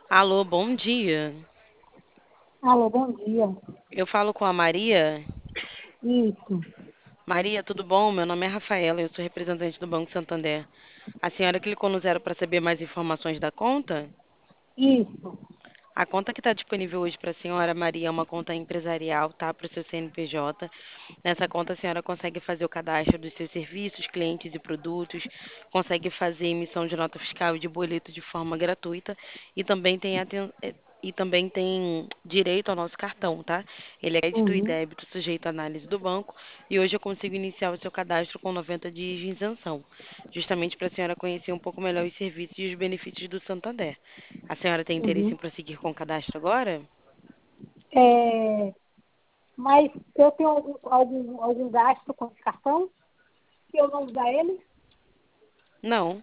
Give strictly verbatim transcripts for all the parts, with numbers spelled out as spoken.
Alô, bom dia. Alô, bom dia. Eu falo com a Maria. Isso, Maria, tudo bom? Meu nome é Rafaela, eu sou representante do Banco Santander. A senhora clicou no zero para saber mais informações da conta? isso. A conta que está disponível hoje para a senhora, Maria, é uma conta empresarial, tá? Para o seu C N P J. Nessa conta, a senhora consegue fazer o cadastro dos seus serviços, clientes e produtos, consegue fazer emissão de nota fiscal e de boleto de forma gratuita e também tem aten- eh, e também tem direito ao nosso cartão, tá? Ele é crédito e Uhum, débito sujeito à análise do banco e hoje eu consigo iniciar o seu cadastro com noventa dias de isenção, justamente para a senhora conhecer um pouco melhor os serviços e os benefícios do Santander. A senhora tem interesse em uhum. prosseguir com o cadastro agora? É, mas eu tenho algum, algum, algum gasto com esse cartão? Se eu não usar ele? Não.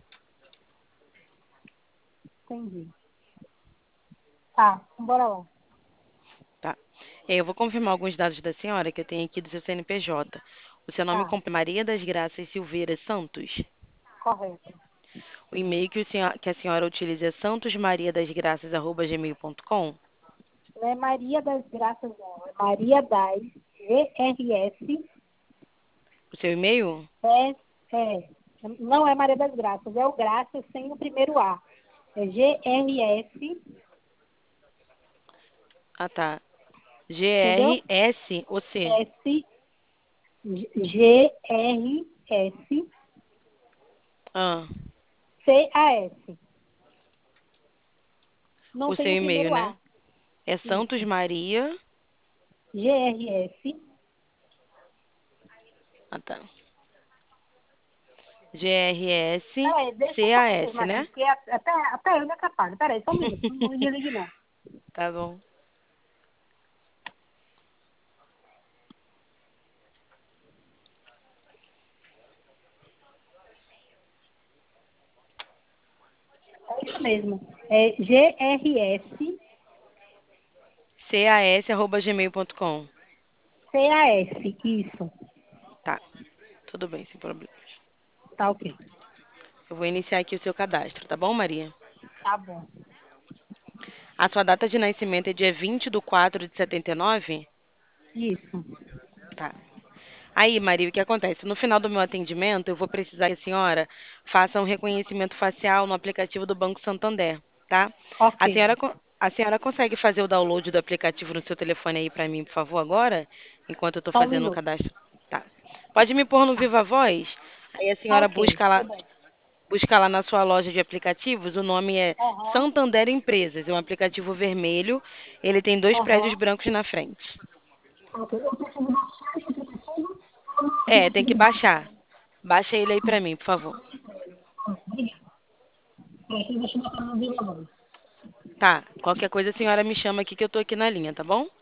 Entendi. Tá, bora lá. Tá. É, Eu vou confirmar alguns dados da senhora que eu tenho aqui do seu C N P J. O seu nome Tá, completo é Maria das Graças Silveira Santos. correto. O e-mail que, o senhor- que a senhora utiliza é santosmariadasgraças.gmail.com. Não é Maria das Graças, não. É Maria das G R S. O seu e-mail? É, é, não é Maria das Graças, é o Graças sem o primeiro A. É G R S, Ah, tá. entendeu? G R S ou C? S, G R S, Ah, C A S. Não o seu tem o e-mail, primeiro né? A. É Santos Isso. Maria. G R S. Ah, tá. G R S Peraí, deixa eu C só A S, confirmar aqui, né? porque até, até eu me atrapalho. Peraí, só um minuto. Não me desligue, não. Tá bom. É isso mesmo. É G R S, cas arroba gmail ponto com. C A S. Isso. Tá, tudo bem, sem problema. Tá ok. Eu vou iniciar aqui o seu cadastro, tá bom, Maria? Tá bom. A sua data de nascimento é dia vinte de quatro de setenta e nove? Isso. Tá. Aí, Maria, o que acontece? No final do meu atendimento, eu vou precisar que a senhora faça um reconhecimento facial no aplicativo do Banco Santander, tá? Ok. A senhora, co- a senhora consegue fazer o download do aplicativo no seu telefone aí para mim, por favor, agora? Enquanto eu estou Só um fazendo o minuto. cadastro. Tá. Pode me pôr no Tá. Viva Voz? Aí a Tá senhora ok. busca lá, Tudo bem. busca lá na sua loja de aplicativos, o nome é Aham. Santander Empresas, é um aplicativo vermelho, ele tem dois prédios Aham. brancos na frente. Ok. Eu preciso baixar esse aplicativo ou no É, tem que aplicativo já? baixar. Baixa ele aí pra mim, por favor. Obrigada. Peraí, deixa eu botar no viva voz. Tá, qualquer coisa a senhora me chama aqui que eu tô aqui na linha, tá bom?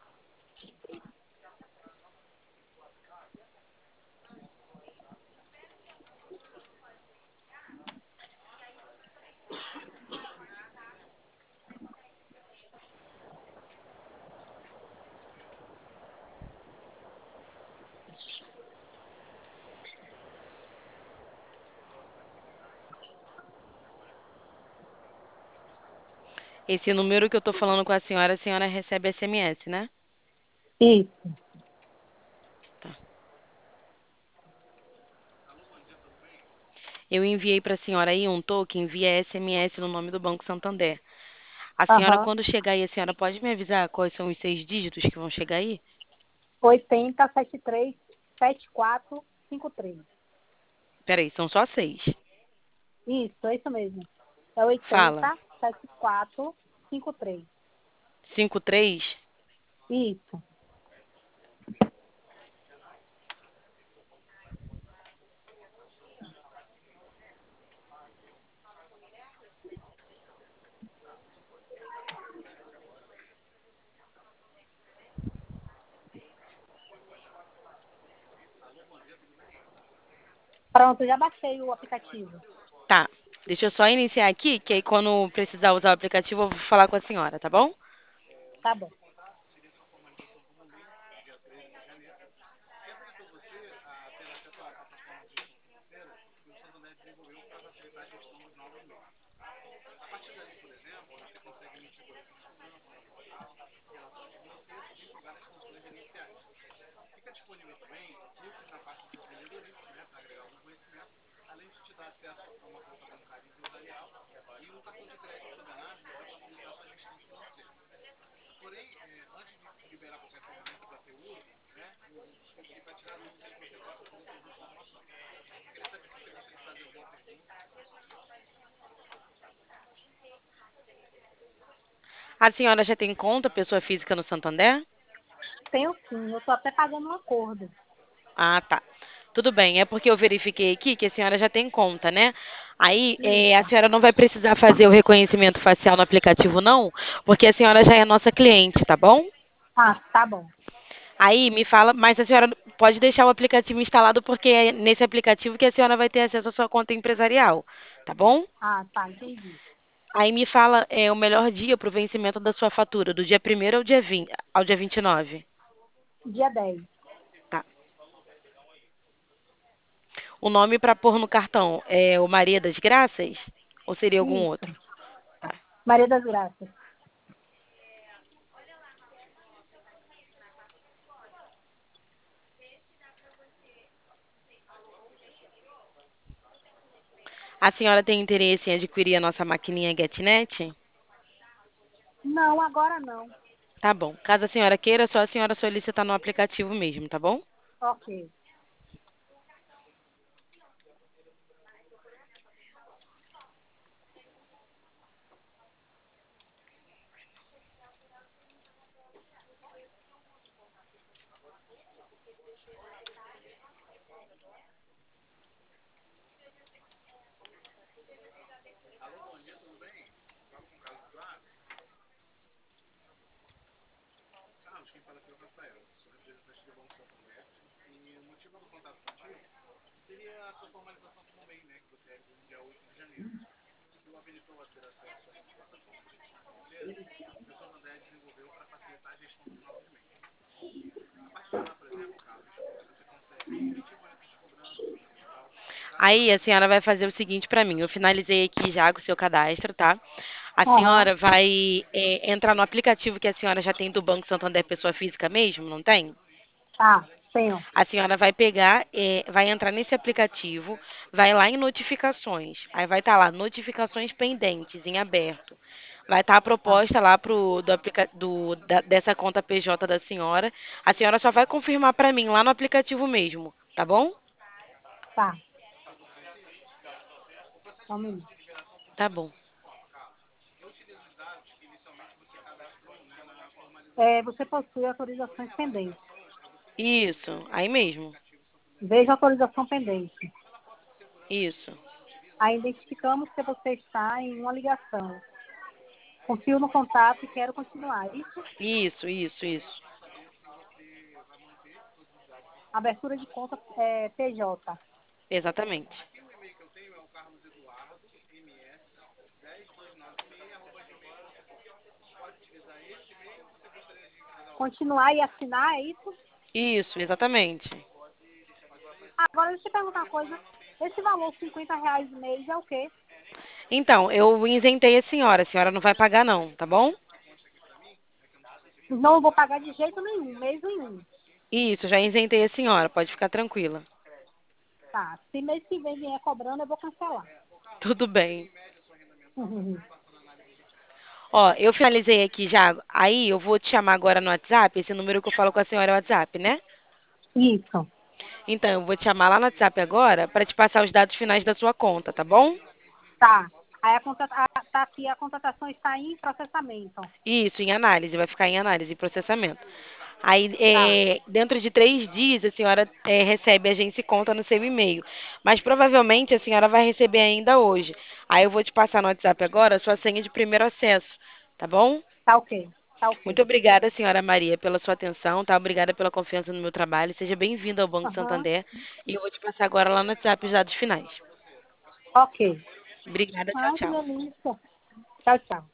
Esse número que eu tô falando com a senhora, a senhora recebe S M S, né? Isso. Tá. Eu enviei pra senhora aí um token via S M S no nome do Banco Santander. A senhora, Aham. quando chegar aí, a senhora pode me avisar quais são os seis dígitos que vão chegar aí? oitenta, setenta e três, setenta e quatro, cinquenta e três. Peraí, são só seis. Isso, é isso mesmo. É Fala. oitenta, setenta e quatro, cinquenta e três. Cinco três. Isso. Pronto, já baixei o aplicativo. Tá. Deixa eu só iniciar aqui, que aí quando precisar usar o aplicativo eu vou falar com a senhora, tá bom? Tá bom. A senhora já tem conta, pessoa física no Santander? Tenho sim, eu estou até pagando um acordo. Ah, tá. Tudo bem, é porque eu verifiquei aqui que a senhora já tem conta, né? Aí, eh, a Isso. senhora não vai precisar fazer o reconhecimento facial no aplicativo, não, porque a senhora já é nossa cliente, tá bom? Ah, tá bom. Aí, me fala, mas a senhora pode deixar o aplicativo instalado, porque é nesse aplicativo que a senhora vai ter acesso à sua conta empresarial, tá bom? Ah, tá, entendi. Aí me fala é, o melhor dia para o vencimento da sua fatura, do dia primeiro ao dia vinte, ao dia vinte e nove. Dia dez. Tá. O nome para pôr no cartão é o Maria das Graças? Ou seria algum Isso. outro? Tá. Maria das Graças. A senhora tem interesse em adquirir a nossa maquininha GetNet? Não, agora não. Tá bom. Caso a senhora queira, é só a senhora solicitar no aplicativo mesmo, tá bom? Ok. Aí a senhora vai fazer o seguinte para mim. Eu finalizei aqui já com o seu cadastro, tá? A Aham. senhora vai é, entrar no aplicativo que a senhora já tem do Banco Santander Pessoa Física mesmo, não tem? Tá, tenho. A senhora vai pegar, é, vai entrar nesse aplicativo, vai lá em notificações. Aí vai estar lá, notificações pendentes, em aberto. Vai estar a Tá, proposta lá pro, do, aplica, do, da- dessa conta P J da senhora. A senhora só vai confirmar para mim lá no aplicativo mesmo, tá bom? tá. Só um minuto. Tá bom. É, você possui autorizações pendentes. Isso, aí mesmo. Veja a autorização pendente. Isso, Aí identificamos que você está em uma ligação. Confio no contato e quero continuar. Isso, isso, isso, isso. abertura de conta é, P J. Exatamente. Continuar e assinar, é isso? Isso, exatamente. Agora, deixa eu te perguntar uma coisa. Esse valor, cinquenta reais mês, é o quê? Então, eu isentei a senhora. A senhora não vai pagar não, tá bom? Não vou pagar de jeito nenhum, mês nenhum. Isso, já isentei a senhora. Pode ficar tranquila. Tá, se mês que vem vier cobrando, eu vou cancelar. Tudo bem. Uhum. Ó, eu finalizei aqui já. Aí eu vou te chamar agora no WhatsApp. Esse número que eu falo com a senhora é o WhatsApp, né? Isso, Então, eu vou te chamar lá no WhatsApp agora para te passar os dados finais da sua conta, tá bom? tá. Aí a, conta, a, tá aqui, a contratação está em processamento. Isso, em análise. Vai ficar em análise, em processamento. Aí, Tá, é, dentro de três dias, a senhora é, recebe a agência e conta no seu e-mail. Mas provavelmente a senhora vai receber ainda hoje. Aí eu vou te passar no WhatsApp agora a sua senha de primeiro acesso, tá bom? tá ok, tá ok. Muito obrigada, senhora Maria, pela sua atenção, tá? Obrigada pela confiança no meu trabalho. Seja bem-vinda ao Banco Aham, Santander. E eu vou te passar agora lá no WhatsApp os dados finais. ok. Obrigada, tchau, Ah, que tchau. delícia. Tchau, tchau.